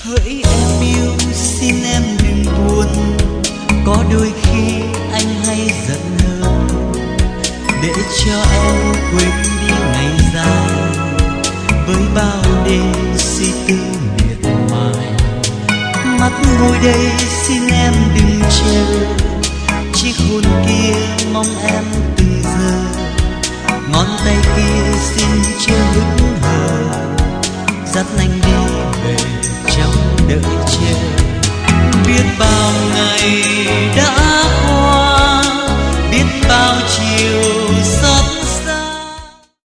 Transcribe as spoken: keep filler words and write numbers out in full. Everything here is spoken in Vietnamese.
Hỡi em yêu xin em đừng buồn, có đôi khi anh hay giận hơn, để cho em quên đi ngày dài với bao đêm suy tư miệt mài. Mắt ngồi đây xin em đừng chờ, chiếc hôn kia mong em từ giờ, ngón tay kia xin chưa hững hờ, dắt anh đi về trong đợi chờ. Biết bao ngày đã